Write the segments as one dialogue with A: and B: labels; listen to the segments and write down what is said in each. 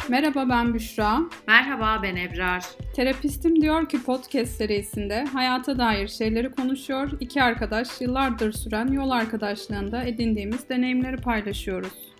A: Merhaba, ben Büşra.
B: Merhaba, ben Ebrar.
A: Terapistim diyor ki podcast serisinde hayata dair şeyleri konuşuyor. İki arkadaş yıllardır süren yol arkadaşlığında edindiğimiz deneyimleri paylaşıyoruz.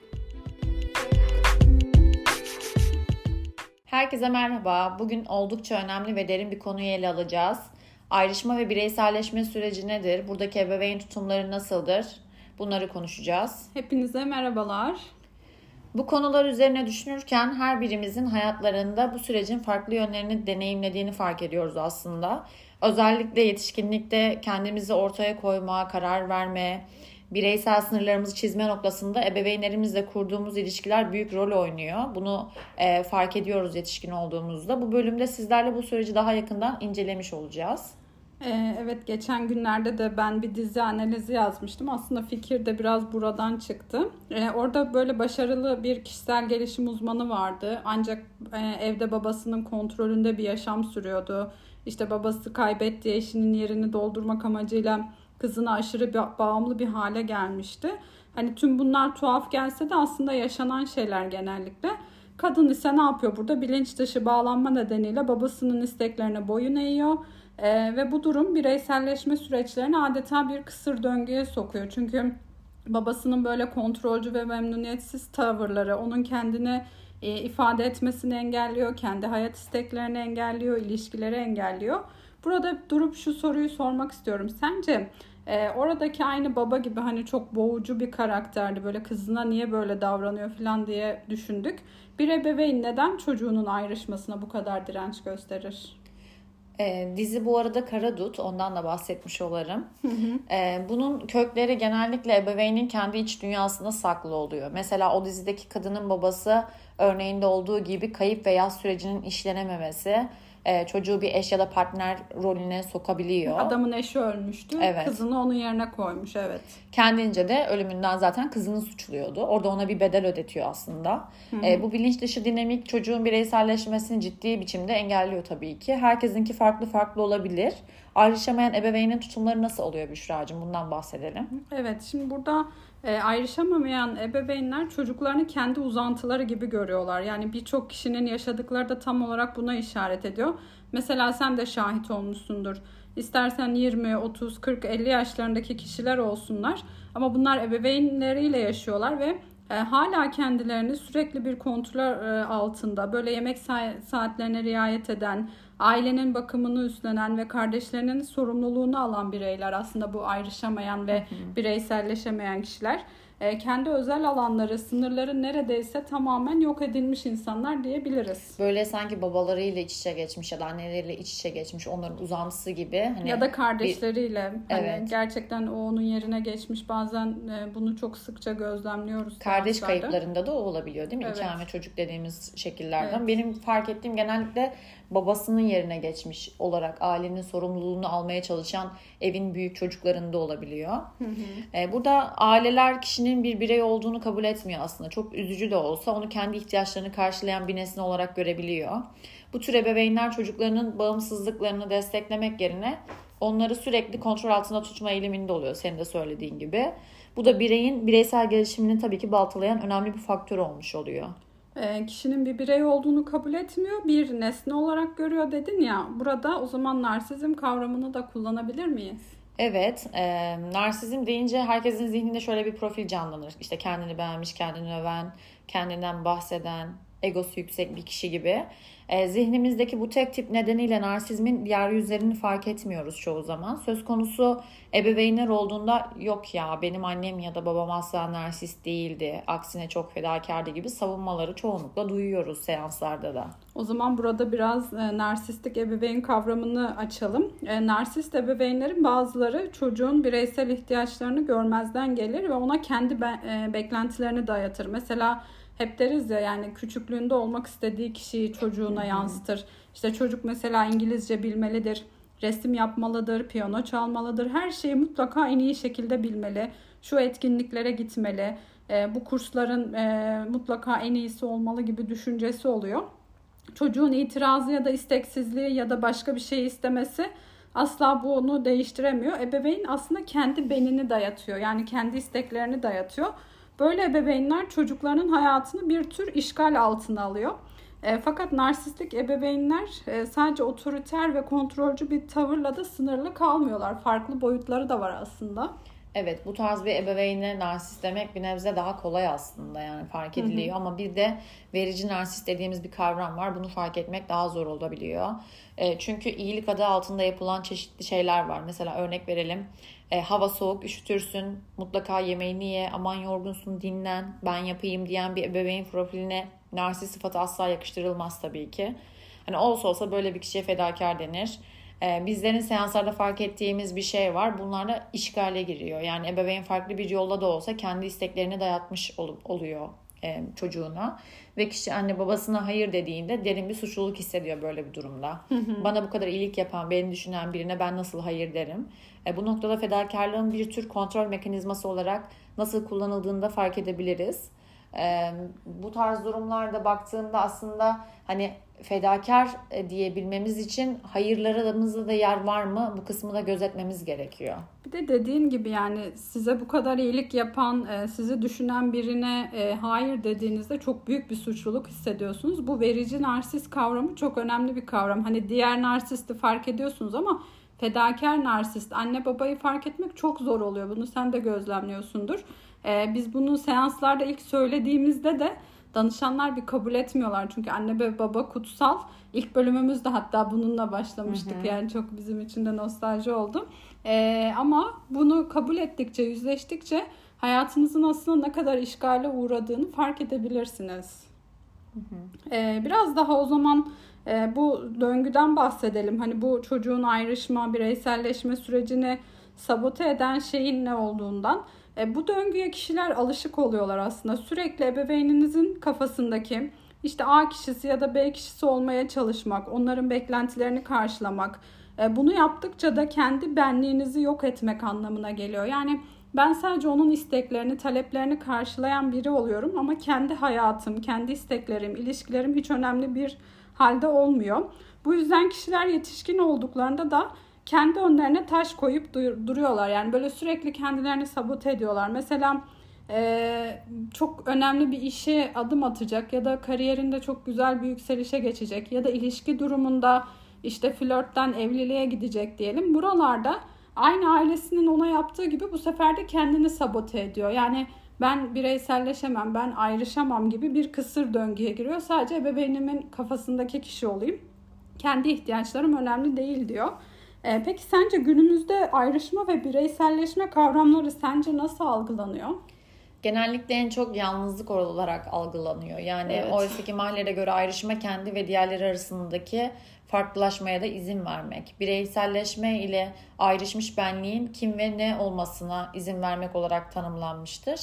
B: Herkese merhaba. Bugün oldukça önemli ve derin bir konuyu ele alacağız. Ayrışma ve bireyselleşme süreci nedir? Buradaki ebeveyn tutumları nasıldır? Bunları konuşacağız.
A: Hepinize merhabalar.
B: Bu konular üzerine düşünürken her birimizin hayatlarında bu sürecin farklı yönlerini deneyimlediğini fark ediyoruz aslında. Özellikle yetişkinlikte kendimizi ortaya koyma, karar verme, bireysel sınırlarımızı çizme noktasında ebeveynlerimizle kurduğumuz ilişkiler büyük rol oynuyor. Bunu fark ediyoruz yetişkin olduğumuzda. Bu bölümde sizlerle bu süreci daha yakından incelemiş olacağız.
A: Evet, geçen günlerde de ben bir dizi analizi yazmıştım. Aslında fikir de biraz buradan çıktı. Orada böyle başarılı bir kişisel gelişim uzmanı vardı. Ancak evde babasının kontrolünde bir yaşam sürüyordu. İşte babası kaybetti, eşinin yerini doldurmak amacıyla kızına aşırı bağımlı bir hale gelmişti. Hani tüm bunlar tuhaf gelse de aslında yaşanan şeyler genellikle. Kadın ise ne yapıyor burada? Bilinç dışı bağlanma nedeniyle babasının isteklerine boyun eğiyor. Ve bu durum bireyselleşme süreçlerini adeta bir kısır döngüye sokuyor. Çünkü babasının böyle kontrolcü ve memnuniyetsiz tavırları onun kendini ifade etmesini engelliyor, kendi hayat isteklerini engelliyor, ilişkileri engelliyor. Burada durup şu soruyu sormak istiyorum. Sence oradaki aynı baba gibi hani çok boğucu bir karakterdi, böyle kızına niye böyle davranıyor falan diye düşündük. Bir ebeveyn neden çocuğunun ayrışmasına bu kadar direnç gösterir?
B: Dizi bu arada Kara Dut, ondan da bahsetmiş olarım. Bunun kökleri genellikle ebeveynin kendi iç dünyasında saklı oluyor. Mesela o dizideki kadının babası örneğinde olduğu gibi kayıp ve yas sürecinin işlenememesi çocuğu bir eş ya da partner rolüne sokabiliyor.
A: Adamın eşi ölmüştü. Evet. Kızını onun yerine koymuş. Evet.
B: Kendince de ölümünden zaten kızını suçluyordu. Orada ona bir bedel ödetiyor aslında. Bu bilinç dışı dinamik çocuğun bireyselleşmesini ciddi biçimde engelliyor tabii ki. Herkesinki farklı olabilir. Ayrışamayan ebeveynin tutumları nasıl oluyor Büşra'cığım? Bundan bahsedelim.
A: Evet, şimdi burada ayrışamayan ebeveynler çocuklarını kendi uzantıları gibi görüyorlar. Yani birçok kişinin yaşadıkları da tam olarak buna işaret ediyor. Mesela sen de şahit olmuşsundur. İstersen 20, 30, 40, 50 yaşlarındaki kişiler olsunlar. Ama bunlar ebeveynleriyle yaşıyorlar ve hala kendilerini sürekli bir kontrol altında, böyle yemek saatlerine riayet eden, ailenin bakımını üstlenen ve kardeşlerinin sorumluluğunu alan bireyler aslında bu ayrışamayan ve bireyselleşemeyen kişiler. Kendi özel alanları, sınırları neredeyse tamamen yok edilmiş insanlar diyebiliriz.
B: Böyle sanki babalarıyla iç içe geçmiş ya da anneleriyle iç içe geçmiş, onların uzantısı gibi.
A: Hani ya da kardeşleriyle. Evet. Gerçekten o onun yerine geçmiş. Bazen bunu çok sıkça gözlemliyoruz.
B: Kardeş kayıplarında da o olabiliyor değil mi? Evet. İki çocuk dediğimiz şekillerden. Evet. Benim fark ettiğim genellikle babasının yerine geçmiş olarak ailenin sorumluluğunu almaya çalışan evin büyük çocuklarında olabiliyor. Burada aileler kişinin bir birey olduğunu kabul etmiyor aslında. Çok üzücü de olsa onu kendi ihtiyaçlarını karşılayan bir nesne olarak görebiliyor. Bu tür ebeveynler çocuklarının bağımsızlıklarını desteklemek yerine onları sürekli kontrol altında tutma eğiliminde oluyor, senin de söylediğin gibi. Bu da bireyin bireysel gelişimini tabii ki baltalayan önemli bir faktör olmuş oluyor.
A: Kişinin bir birey olduğunu kabul etmiyor, bir nesne olarak görüyor dedin ya. Burada o zaman narsizm kavramını da kullanabilir miyiz?
B: Evet, narsizm deyince herkesin zihninde şöyle bir profil canlanır. İşte kendini beğenmiş, kendini öven, kendinden bahseden, egosu yüksek bir kişi gibi. Zihnimizdeki bu tek tip nedeniyle narsizmin diğer yüzlerini fark etmiyoruz çoğu zaman. Söz konusu ebeveynler olduğunda yok ya benim annem ya da babam asla narsist değildi, aksine çok fedakardı gibi savunmaları çoğunlukla duyuyoruz seanslarda da.
A: O zaman burada biraz narsistik ebeveyn kavramını açalım. Narsist ebeveynlerin bazıları çocuğun bireysel ihtiyaçlarını görmezden gelir ve ona kendi beklentilerini dayatır. Mesela hep deriz ya, yani küçüklüğünde olmak istediği kişiyi çocuğuna yansıtır. İşte çocuk mesela İngilizce bilmelidir, resim yapmalıdır, piyano çalmalıdır. Her şeyi mutlaka en iyi şekilde bilmeli. Şu etkinliklere gitmeli, bu kursların mutlaka en iyisi olmalı gibi düşüncesi oluyor. Çocuğun itirazı ya da isteksizliği ya da başka bir şey istemesi asla bunu değiştiremiyor. Ebeveyn aslında kendi benini dayatıyor. Yani kendi isteklerini dayatıyor. Böyle ebeveynler çocuklarının hayatını bir tür işgal altına alıyor. Fakat narsistik ebeveynler sadece otoriter ve kontrolcü bir tavırla da sınırlı kalmıyorlar. Farklı boyutları da var aslında.
B: Evet, bu tarz bir ebeveyne narsist demek bir nebze daha kolay aslında, yani fark ediliyor. Ama bir de verici narsist dediğimiz bir kavram var. Bunu fark etmek daha zor olabiliyor. Çünkü iyilik adı altında yapılan çeşitli şeyler var. Mesela örnek verelim. Hava soğuk, üşütürsün, mutlaka yemeğini ye, aman yorgunsun dinlen, ben yapayım diyen bir ebeveyn profiline narsist sıfatı asla yakıştırılmaz tabii ki. Hani olsa böyle bir kişiye fedakar denir. Bizlerin seanslarda fark ettiğimiz bir şey var. Bunlar da işgale giriyor. Yani ebeveyn farklı bir yolla da olsa kendi isteklerini dayatmış oluyor çocuğuna. Ve kişi anne babasına hayır dediğinde derin bir suçluluk hissediyor böyle bir durumda. Bana bu kadar iyilik yapan, beni düşünen birine ben nasıl hayır derim? Bu noktada fedakarlığın bir tür kontrol mekanizması olarak nasıl kullanıldığını da fark edebiliriz. Bu tarz durumlarda baktığımda aslında hani fedakar diyebilmemiz için hayırlarımızda da yer var mı? Bu kısmı da gözetmemiz gerekiyor.
A: Bir de dediğin gibi yani size bu kadar iyilik yapan, sizi düşünen birine hayır dediğinizde çok büyük bir suçluluk hissediyorsunuz. Bu verici narsist kavramı çok önemli bir kavram. Hani diğer narsisti fark ediyorsunuz ama fedakar narsist, anne babayı fark etmek çok zor oluyor. Bunu sen de gözlemliyorsundur. Biz bunu seanslarda ilk söylediğimizde de danışanlar bir kabul etmiyorlar. Çünkü anne ve baba kutsal. İlk bölümümüzde hatta bununla başlamıştık. Yani çok bizim için de nostalji oldu. Ama bunu kabul ettikçe, yüzleştikçe hayatınızın aslında ne kadar işgale uğradığını fark edebilirsiniz. Biraz daha o zaman bu döngüden bahsedelim. Hani bu çocuğun ayrışma, bireyselleşme sürecini sabote eden şeyin ne olduğundan. Bu döngüye kişiler alışık oluyorlar aslında. Sürekli ebeveyninizin kafasındaki işte A kişisi ya da B kişisi olmaya çalışmak, onların beklentilerini karşılamak. Bunu yaptıkça da kendi benliğinizi yok etmek anlamına geliyor. Yani ben sadece onun isteklerini, taleplerini karşılayan biri oluyorum ama kendi hayatım, kendi isteklerim, ilişkilerim hiç önemli bir halde olmuyor. Bu yüzden kişiler yetişkin olduklarında da kendi önlerine taş koyup duruyorlar. Yani böyle sürekli kendilerini sabote ediyorlar. Mesela çok önemli bir işe adım atacak ya da kariyerinde çok güzel bir yükselişe geçecek ya da ilişki durumunda işte flörtten evliliğe gidecek diyelim. Buralarda aynı ailesinin ona yaptığı gibi bu sefer de kendini sabote ediyor. Yani ben bireyselleşemem, ben ayrışamam gibi bir kısır döngüye giriyor. Sadece ebeveynimin kafasındaki kişi olayım. Kendi ihtiyaçlarım önemli değil diyor. Peki sence günümüzde ayrışma ve bireyselleşme kavramları sence nasıl algılanıyor?
B: Genellikle en çok yalnızlık olarak algılanıyor. Yani evet. Oysaki Mahler'e göre ayrışma kendi ve diğerleri arasındaki farklılaşmaya da izin vermek. Bireyselleşme ile ayrışmış benliğin kim ve ne olmasına izin vermek olarak tanımlanmıştır.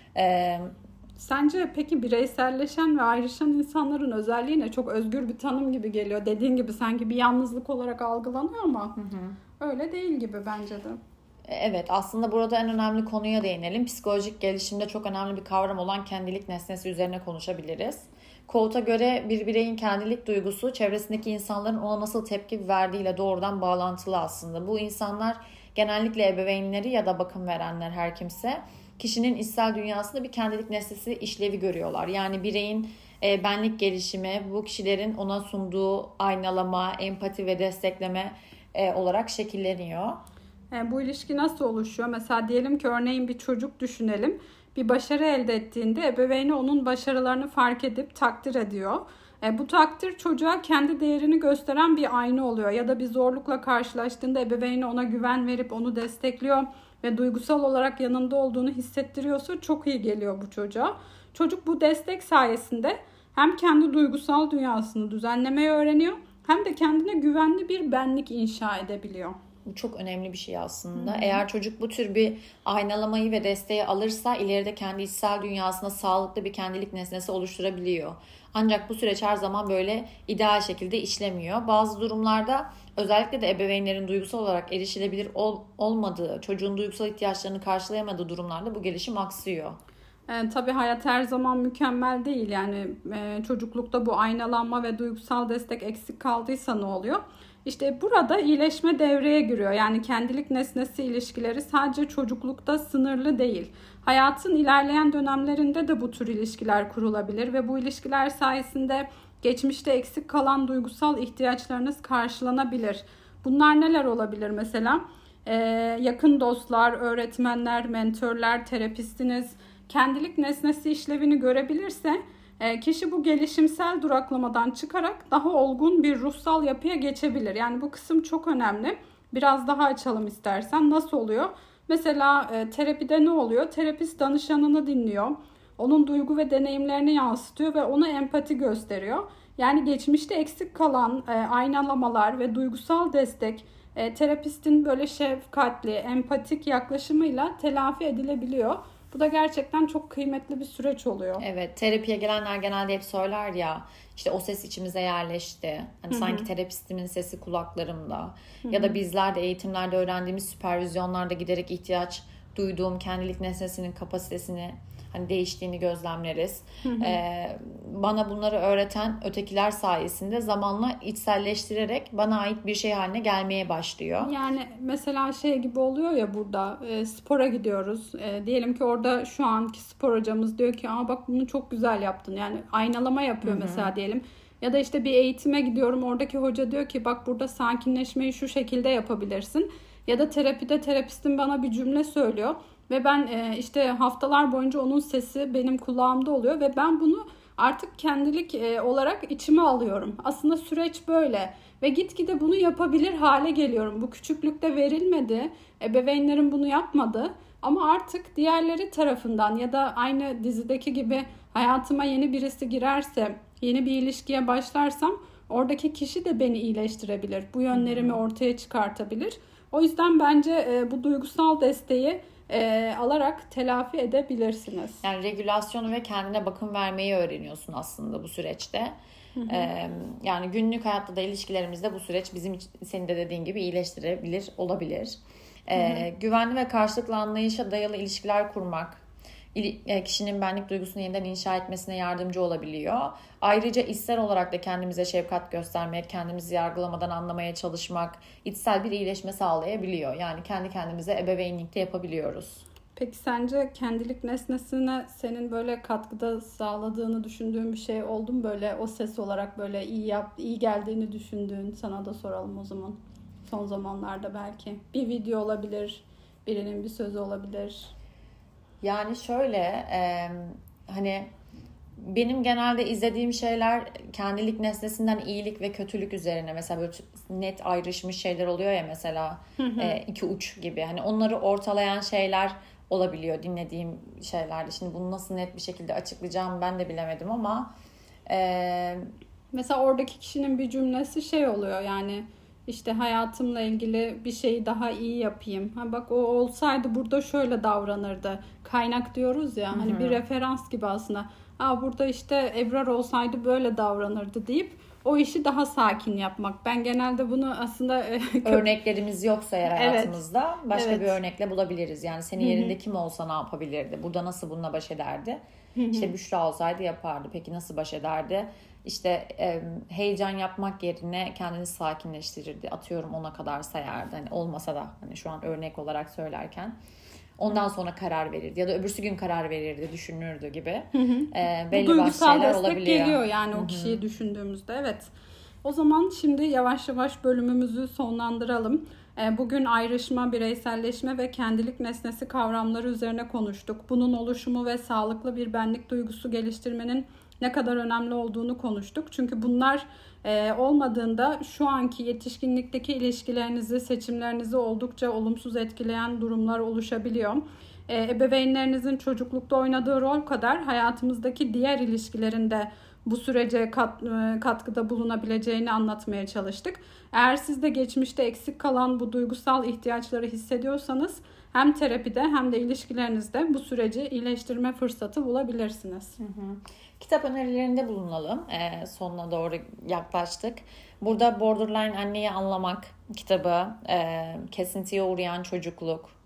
A: Sence peki bireyselleşen ve ayrışan insanların özelliği ne? Çok özgür bir tanım gibi geliyor. Dediğin gibi sanki bir yalnızlık olarak algılanıyor ama öyle değil gibi bence de.
B: Evet, aslında burada en önemli konuya değinelim. Psikolojik gelişimde çok önemli bir kavram olan kendilik nesnesi üzerine konuşabiliriz. Coates' göre bir bireyin kendilik duygusu çevresindeki insanların ona nasıl tepki verdiğiyle doğrudan bağlantılı aslında. Bu insanlar genellikle ebeveynleri ya da bakım verenler her kimse kişinin içsel dünyasında bir kendilik nesnesi işlevi görüyorlar. Yani bireyin benlik gelişimi bu kişilerin ona sunduğu aynalama, empati ve destekleme olarak şekilleniyor.
A: Bu ilişki nasıl oluşuyor? Mesela diyelim ki örneğin bir çocuk düşünelim. Bir başarı elde ettiğinde ebeveyni onun başarılarını fark edip takdir ediyor. Bu takdir çocuğa kendi değerini gösteren bir ayna oluyor. Ya da bir zorlukla karşılaştığında ebeveyni ona güven verip onu destekliyor ve duygusal olarak yanında olduğunu hissettiriyorsa çok iyi geliyor bu çocuğa. Çocuk bu destek sayesinde hem kendi duygusal dünyasını düzenlemeyi öğreniyor hem de kendine güvenli bir benlik inşa edebiliyor.
B: Bu çok önemli bir şey aslında. Eğer çocuk bu tür bir aynalamayı ve desteği alırsa ileride kendi içsel dünyasında sağlıklı bir kendilik nesnesi oluşturabiliyor. Ancak bu süreç her zaman böyle ideal şekilde işlemiyor. Bazı durumlarda özellikle de ebeveynlerin duygusal olarak erişilebilir olmadığı, çocuğun duygusal ihtiyaçlarını karşılayamadığı durumlarda bu gelişim aksıyor.
A: Tabii hayat her zaman mükemmel değil. Yani çocuklukta bu aynalanma ve duygusal destek eksik kaldıysa ne oluyor? İşte burada iyileşme devreye giriyor. Yani kendilik nesnesi ilişkileri sadece çocuklukta sınırlı değil. Hayatın ilerleyen dönemlerinde de bu tür ilişkiler kurulabilir ve bu ilişkiler sayesinde geçmişte eksik kalan duygusal ihtiyaçlarınız karşılanabilir. Bunlar neler olabilir mesela? Yakın dostlar, öğretmenler, mentörler, terapistiniz kendilik nesnesi işlevini görebilirse kişi bu gelişimsel duraklamadan çıkarak daha olgun bir ruhsal yapıya geçebilir. Yani bu kısım çok önemli. Biraz daha açalım istersen. Nasıl oluyor? Mesela terapide ne oluyor? Terapist danışanını dinliyor. Onun duygu ve deneyimlerini yansıtıyor ve ona empati gösteriyor. Yani geçmişte eksik kalan aynalamalar ve duygusal destek terapistin böyle şefkatli, empatik yaklaşımıyla telafi edilebiliyor. Bu da gerçekten çok kıymetli bir süreç oluyor.
B: Evet, terapiye gelenler genelde hep söyler ya, işte o ses içimize yerleşti. Hani sanki terapistimin sesi kulaklarımda. Ya da bizler de eğitimlerde öğrendiğimiz süpervizyonlarda giderek ihtiyaç duyduğum kendilik nesnesinin kapasitesini hani değiştiğini gözlemleriz. Bana bunları öğreten ötekiler sayesinde zamanla içselleştirerek bana ait bir şey haline gelmeye başlıyor.
A: Yani mesela şey gibi oluyor ya, burada spora gidiyoruz. Diyelim ki orada şu anki spor hocamız diyor ki bak bunu çok güzel yaptın. Yani aynalama yapıyor mesela diyelim. Ya da işte bir eğitime gidiyorum, oradaki hoca diyor ki bak burada sakinleşmeyi şu şekilde yapabilirsin. Ya da terapide terapistin bana bir cümle söylüyor. Ve ben işte haftalar boyunca onun sesi benim kulağımda oluyor ve ben bunu artık kendilik olarak içime alıyorum. Aslında süreç böyle ve gitgide bunu yapabilir hale geliyorum. Bu küçüklükte verilmedi, ebeveynlerim bunu yapmadı ama artık diğerleri tarafından ya da aynı dizideki gibi hayatıma yeni birisi girerse, yeni bir ilişkiye başlarsam oradaki kişi de beni iyileştirebilir. Bu yönlerimi ortaya çıkartabilir. O yüzden bence bu duygusal desteği alarak telafi edebilirsiniz.
B: Yani regülasyonu ve kendine bakım vermeyi öğreniyorsun aslında bu süreçte. Yani günlük hayatta da ilişkilerimizde bu süreç bizim senin de dediğin gibi iyileştirebilir olabilir. Güvenli ve karşılıklı anlayışa dayalı ilişkiler kurmak kişinin benlik duygusunu yeniden inşa etmesine yardımcı olabiliyor. Ayrıca içsel olarak da kendimize şefkat göstermek, kendimizi yargılamadan anlamaya çalışmak içsel bir iyileşme sağlayabiliyor. Yani kendi kendimize ebeveynlikte yapabiliyoruz.
A: Peki sence kendilik nesnesine senin böyle katkıda sağladığını düşündüğün bir şey oldu mu? Böyle o ses olarak böyle iyi geldiğini düşündüğün, sana da soralım o zaman. Son zamanlarda belki. Bir video olabilir, birinin bir sözü olabilir.
B: Yani şöyle hani benim genelde izlediğim şeyler kendilik nesnesinden iyilik ve kötülük üzerine, mesela böyle net ayrışmış şeyler oluyor ya, mesela iki uç gibi, hani onları ortalayan şeyler olabiliyor dinlediğim şeylerde. Şimdi bunu nasıl net bir şekilde açıklayacağım ben de bilemedim ama
A: mesela oradaki kişinin bir cümlesi şey oluyor, yani işte hayatımla ilgili bir şeyi daha iyi yapayım. Bak o olsaydı burada şöyle davranırdı. Kaynak diyoruz ya, hani bir referans gibi aslında. Burada işte Ebrar olsaydı böyle davranırdı deyip o işi daha sakin yapmak. Ben genelde bunu aslında
B: örneklerimiz yoksa eğer hayatımızda başka bir örnekle bulabiliriz. Yani senin yerinde kim olsa ne yapabilirdi? Burada nasıl bununla baş ederdi? İşte Büşra olsaydı yapardı. Peki nasıl baş ederdi? İşte heyecan yapmak yerine kendini sakinleştirirdi. Atıyorum 10'a kadar sayardı. Hani olmasa da hani şu an örnek olarak söylerken. Ondan sonra karar verirdi. Ya da öbürsü gün karar verirdi, düşünürdü gibi. Belli başlı şeyler olabiliyor.
A: Geliyor yani o kişiyi düşündüğümüzde. Evet. O zaman şimdi yavaş yavaş bölümümüzü sonlandıralım. Bugün ayrışma, bireyselleşme ve kendilik nesnesi kavramları üzerine konuştuk. Bunun oluşumu ve sağlıklı bir benlik duygusu geliştirmenin ne kadar önemli olduğunu konuştuk. Çünkü bunlar olmadığında şu anki yetişkinlikteki ilişkilerinizi, seçimlerinizi oldukça olumsuz etkileyen durumlar oluşabiliyor. Ebeveynlerinizin çocuklukta oynadığı rol kadar hayatımızdaki diğer ilişkilerinde bu sürece katkıda bulunabileceğini anlatmaya çalıştık. Eğer siz de geçmişte eksik kalan bu duygusal ihtiyaçları hissediyorsanız hem terapide hem de ilişkilerinizde bu süreci iyileştirme fırsatı bulabilirsiniz.
B: Kitap önerilerinde bulunalım. Sonuna doğru yaklaştık. Burada Borderline Anneyi Anlamak kitabı, Kesintiye Uğrayan Çocukluk,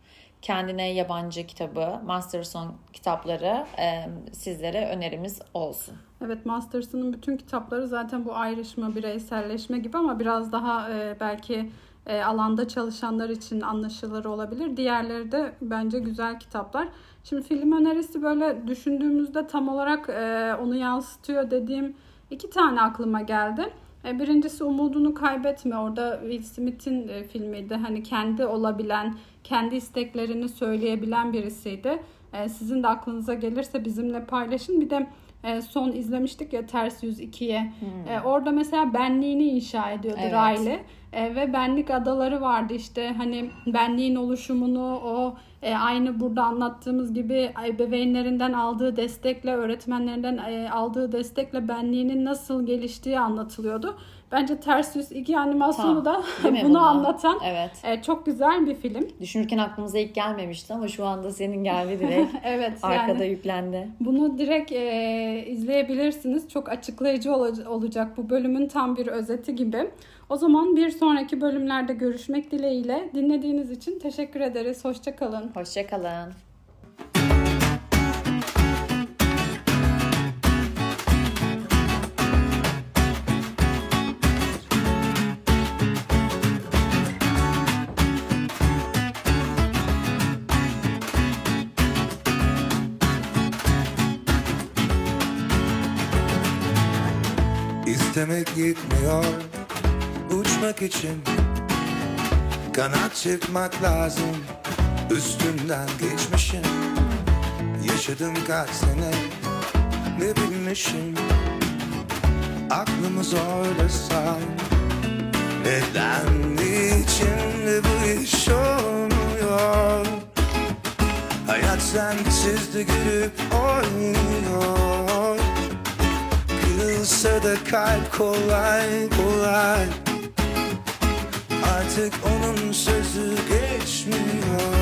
B: Kendine Yabancı kitabı, Masterson kitapları sizlere önerimiz olsun.
A: Evet, Masterson'un bütün kitapları zaten bu ayrışma, bireyselleşme gibi ama biraz daha belki alanda çalışanlar için anlaşılır olabilir. Diğerleri de bence güzel kitaplar. Şimdi film önerisi böyle düşündüğümüzde tam olarak onu yansıtıyor dediğim 2 tane aklıma geldi. Birincisi Umudunu Kaybetme. Orada Will Smith'in filmiydi. Hani kendi olabilen, kendi isteklerini söyleyebilen birisiydi. Sizin de aklınıza gelirse bizimle paylaşın. Bir de son izlemiştik ya Ters Yüz 2'ye. Orada mesela benliğini inşa ediyordu Riley. Ve benlik adaları vardı işte. Hani benliğin oluşumunu o aynı burada anlattığımız gibi ebeveynlerinden aldığı destekle, öğretmenlerinden aldığı destekle benliğinin nasıl geliştiği anlatılıyordu. Bence Ters Yüz 2 animasyonu da bunu anlatan çok güzel bir film.
B: Düşünürken aklımıza ilk gelmemişti ama şu anda senin geldi direkt.
A: Evet.
B: Arkada yani, yüklendi.
A: Bunu direkt izleyebilirsiniz. Çok açıklayıcı olacak. Bu bölümün tam bir özeti gibi. O zaman bir sonraki bölümlerde görüşmek dileğiyle. Dinlediğiniz için teşekkür ederiz. Hoşça kalın.
B: Hoşça kalın.
C: İstemek yetmiyor uçmak için, kanat çırpmak lazım üstünden geçmişim. Yaşadım kaç sene ne bilmişim, aklımı zorlasam neden, niçin de bu iş olmuyor? Hayat sensiz de gülüp oynuyor. Kırılsa da kalp kolay kolay, artık onun sözü geçmiyor.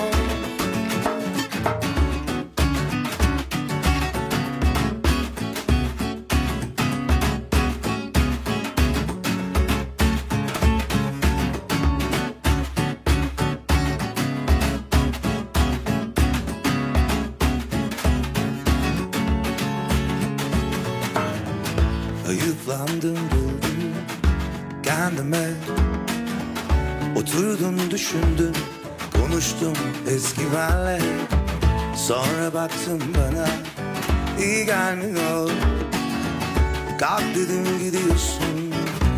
C: Ayıplandım buldum kendime, oturdum düşündüm konuştum eski benle. Sonra baktım bana iyi gelmiyor, kalk dedim gidiyorsun.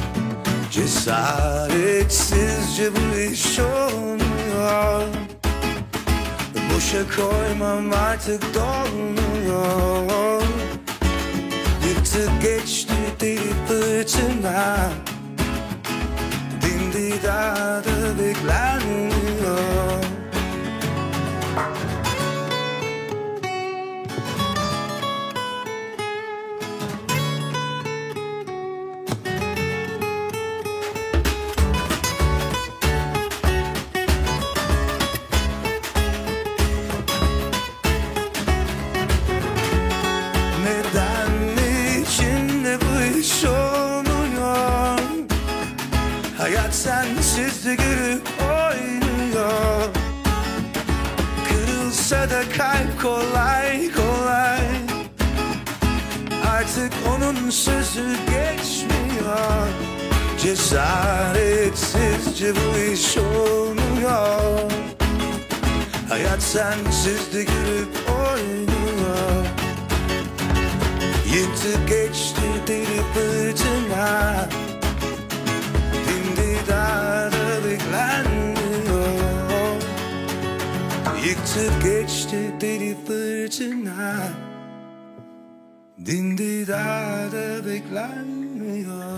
C: Cesaretsizce bu iş olmuyor, boşa koymam artık dolmuyor. Yıktı geçti deli fırtına, dindi dağda beklenmiyor. Hayat sensiz de gülüp oynuyor. Kırılsa da kalp kolay kolay, artık onun sözü geçmiyor. Cesaretsizce bu iş olmuyor. Hayat sensiz de gülüp oynuyor. Yıktı geçti deli fırtına, dağda beklenmiyor. Yıktı geçti deli fırtına, dindi dağda beklenmiyor.